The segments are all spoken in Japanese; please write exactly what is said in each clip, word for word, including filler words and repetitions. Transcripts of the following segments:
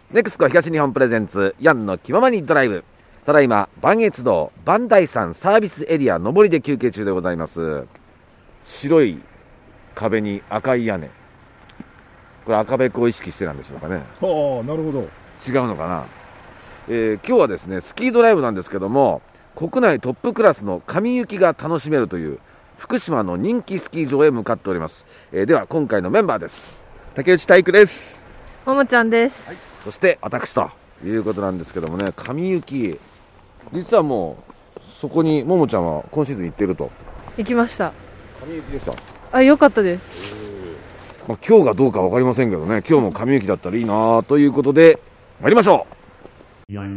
ネクスコ東日本プレゼンツヤンの気ままにドライブ。ただいま磐越道磐梯山サービスエリア上りで休憩中でございます。白い壁に赤い屋根、これ赤べこを意識してなんでしょうかね。 ああ、なるほど。 違うのかな。えー、今日はですねスキードライブなんですけども、国内トップクラスの神雪が楽しめるという福島の人気スキー場へ向かっております。えー、では今回のメンバーです。 竹内体育です。 ももちゃんです、 はい、そして私ということなんですけどもね、神雪実はもうそこにももちゃんは今シーズン行ってると。 行きました。 神雪でした。 あ、良かったです。 まあ、今日がどうか分かりませんけどね、今日も神雪だったらいいなということで参りましょう。や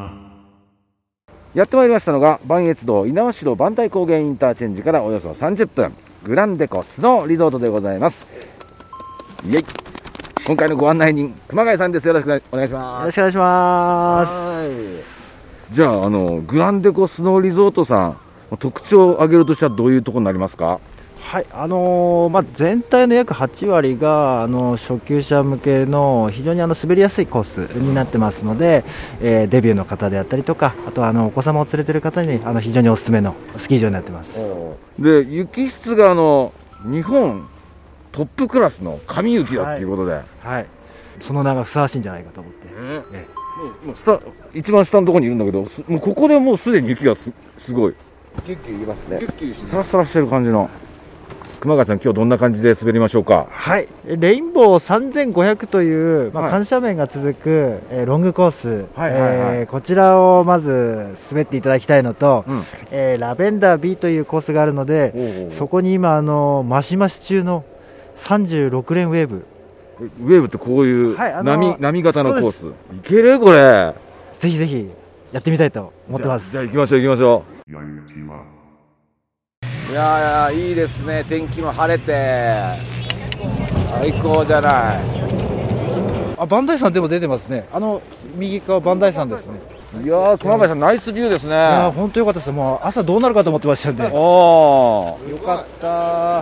ってまいりましたのが磐越道猪苗代磐梯高原インターチェンジからおよそさんじゅっぷん、グランデコスノーリゾートでございます。イエイ。今回のご案内人熊谷さんです。よろしくお願いします。 よろしくお願いします。 はい。じゃあ、あのグランデコスノーリゾートさん、特徴を挙げるとしたらどういうところになりますか？ はい、あのーまあ、全体の約はちわりがあの初級者向けの非常にあの滑りやすいコースになってますので、えー、デビューの方であったりとか、あとはあのお子様を連れている方にあの非常におすすめのスキー場になってます。 で、雪質があの日本トップクラスの神雪だっていうことで、 はいはい、その名がふさわしいんじゃないかと思って、 ええ、もうもう下一番下のところにいるんだけど、もうここでもうすでに雪が す, すごいキュッキュ言いますね。 キュッキュサラサラしてる感じの。熊谷さん、今日どんな感じで滑りましょうか？ はい、レインボーさんぜんごひゃくという、まあ、 はい、 緩斜面が続く、えー、ロングコース、 はいはいはい、 えー、こちらをまず滑っていただきたいのと、うん、えー、ラベンダー B というコースがあるので、おうおう、そこに今あのマシマシ中のさんじゅうろくレーンウェーブ。 ウェーブってこういう波、はい、あのー、波型のコース。いけるこれ。 ぜひぜひやってみたいと思ってます。 じゃあ行きましょう行きましょう。いやー、いいですね。天気も晴れて最高じゃない。 あ、磐梯山でも出てますね。あの右側磐梯山ですね。 いやー、熊谷さん、ナイスビューですね。いやー、本当良かったです。もう朝どうなるかと思ってましたんで。あー、よかった。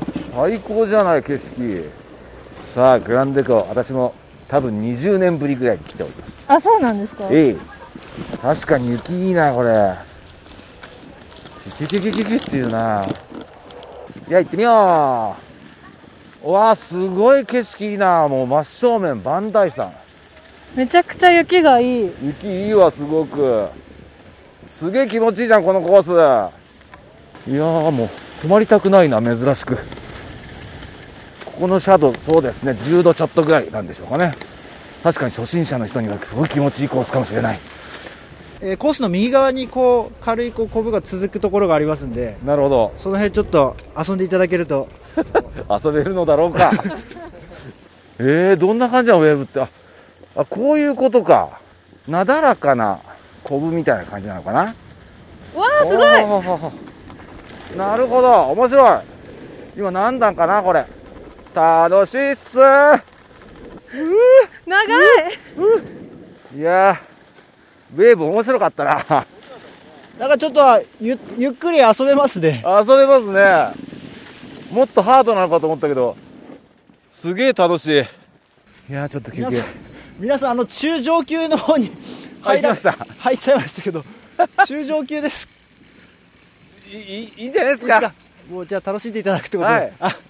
最高じゃない景色。さあ、グランデコ、私も多分にじゅうねんぶりぐらいに来ております。 あ、そうなんですか？ ええ、確かに雪いいなこれ。キキキキキキっていうな。いや、行ってみよう。うわー、すごい景色いいな。もう真正面磐梯山。 めちゃくちゃ雪がいい。 雪いいわ、すごく。すげえ気持ちいいじゃんこのコース。いやー、もう止まりたくないな、珍しく。ここのシャドウ、そうですね、じゅうどちょっとぐらいなんでしょうかね。確かに初心者の人にはすごい気持ちいいコースかもしれない。 えー、コースの右側にこう軽いこうコブが続くところがありますんで。 なるほど。 その辺ちょっと遊んでいただけると遊べるのだろうか。えー、どんな感じなのウェーブって。ああ、こういうことか。なだらかなコブみたいな感じなのかな。 わー、すごい。 なるほど、面白い。今何段かなこれ。楽しいっす。うー、 長い。 うー、いやー、ウェーブ面白かったな。 なんかちょっと ゆ, ゆっくり遊べますね。 遊べますね。もっとハードなのかと思ったけど、すげえ楽しい。いやー、ちょっと休憩。 皆さん、あの中上級の方に入りました。 入っちゃいましたけど、中上級です。 いいいいんじゃないですか。 もうじゃあ楽しんでいただくってことで、はい、あ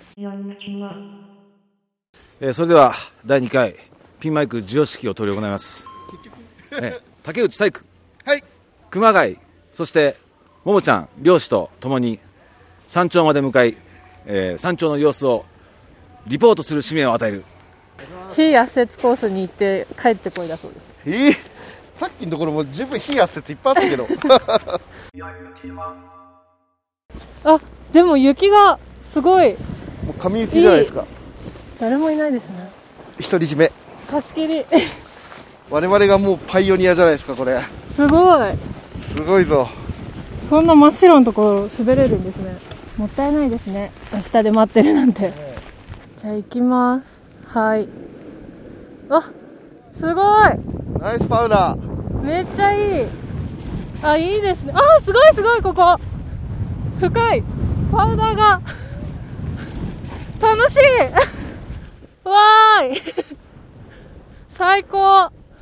えー、それではだいにかいピンマイク授与式を執り行います。え竹内体育、 はい、 熊谷、そしてももちゃん漁師とともに山頂まで向かい、えー、山頂の様子をリポートする使命を与える。 非圧雪コースに行って帰ってこいだそうです。 えー、さっきのところも十分非圧雪いっぱいあったけど。 あ、でも雪がすごい。 もう神雪じゃないですか。いい、 誰もいないですね。 独り占め。 貸し切り。 我々がもうパイオニアじゃないですかこれ。 すごい。 すごいぞ。 こんな真っ白のところ滑れるんですね。もったいないですね。明日で待ってるなんて。じゃあ行きます。はい。あ、すごい。 ナイスパウダー。 めっちゃいい。あ、いいですね。あ、すごいすごい、ここ深い。パウダーが楽しい。わーい。最高。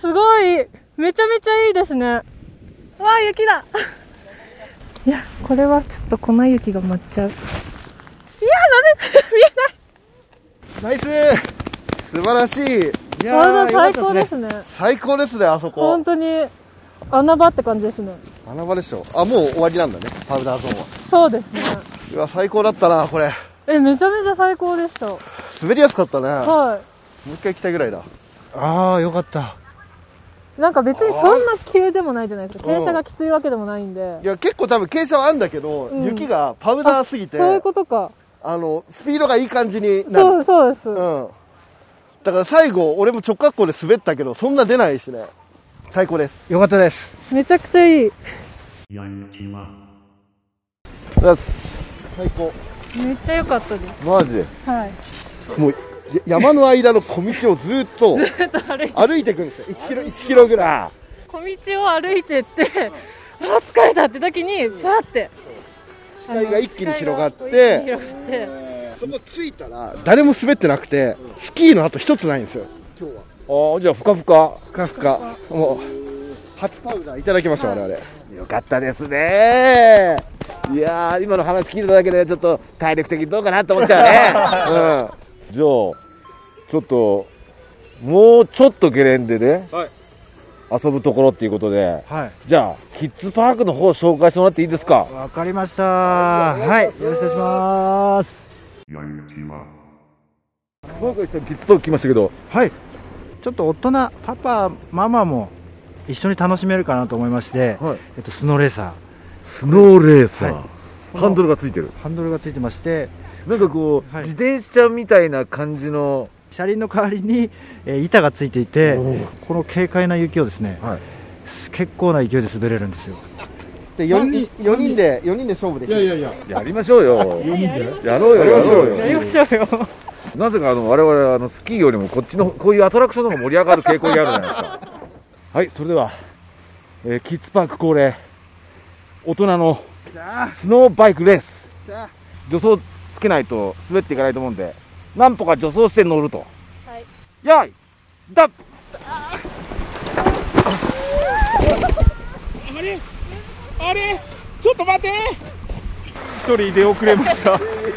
すごいめちゃめちゃいいですね。わあ、雪だいや、これはちょっと粉雪が舞っちゃう。いや、ダメ見えない。 ナイス、素晴らしい。いやー、 ー、 最高ですね。 最高ですね、あそこ。 本当に穴場って感じですね。 穴場でしょ。あ、もう終わりなんだね、パウダーゾーンは。 そうですね。 うわ、最高だったな、これ。 え、めちゃめちゃ最高でした。 滑りやすかったね。 はもう一回行きたいぐらいだ。 ああ、よかった。 い。なんか別にそんな急でもないじゃないですか。傾斜がきついわけでもないんで。 いや、結構多分傾斜はあるんだけど、 うん雪がパウダーすぎて、 そういうことか。 あの、スピードがいい感じになる。 そうそうです。 うん。だから最後、俺も直滑降で滑ったけど、そんな出ないしね。最高です。 よかったです。 めちゃくちゃいい。 最高。 めっちゃ良かったです。 マジはい。 もう、や山の間の小道をずっとずっと歩いて、 歩いていくんですよ。いちキロ、いちキロぐら小道を歩いてってあー疲れたって時にバーってい。視界が一気に広がっ視界がて、 広がってそこ着いたら、誰も滑ってなくて、スキーの跡一つないんですよ。今日は。 ああ、じゃあふかふか。 ふかふか。もう、初パウダーいただきました、我々。 よかったですね。いやー、今の話聞いただけでちょっと体力的にどうかなと思っちゃうね。うん。じゃあ、ちょっと、もうちょっとゲレンデではい。 遊ぶところっていうことで、 はい。 じゃあ、キッズパークの方を紹介してもらっていいですか。 わかりました。はい。よろしくお願いします。 僕は一緒にキッズパーク来ましたけど、 はい。ちょっと大人、パパ、ママも一緒に楽しめるかなと思いまして、 はい、 えっと、スノーレーサー。 スノーレーサー、 はい、 ハンドルがついてる。 ハンドルがついてまして、 なんかこう、はい、自転車みたいな感じの車輪の代わりに、えー、板がついていて、この軽快な雪をですね、はい、結構な勢いで滑れるんですよ。 じゃあよにん、よにんで、よにんで勝負できる。 いやいやいや、 やりましょうよ。 よにんでやろうよ、やろうよ。 やりましょうよ。 なぜかあの我々はあのスキーよりもこっちのこういうアトラクションの方が盛り上がる傾向にあるじゃないですか。はい、それでは、えー、キッズパーク恒例大人のスノーバイクレース、助走つけないと滑っていかないと思うんで、何歩か助走して乗ると。はい、よいダッあれあれちょっと待って、一人出遅れました。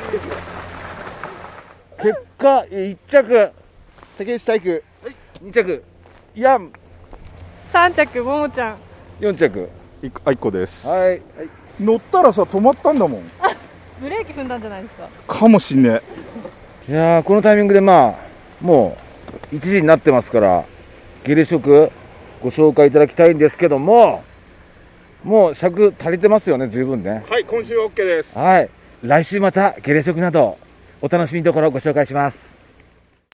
結果いっ着竹内体育、 に着ヤン、 さん着ももちゃん、 よん着あいこです。 はい、はい、 乗ったらさ止まったんだもん。 ブレーキ踏んだんじゃないですか。 かもしんねえ。いやー、このタイミングでまあもういちじになってますから、ゲレ食ご紹介いただきたいんですけども、もう尺足りてますよね、十分ね。 はい、今週は OK です。 はい、来週またゲレ食などお楽しみのところをご紹介します。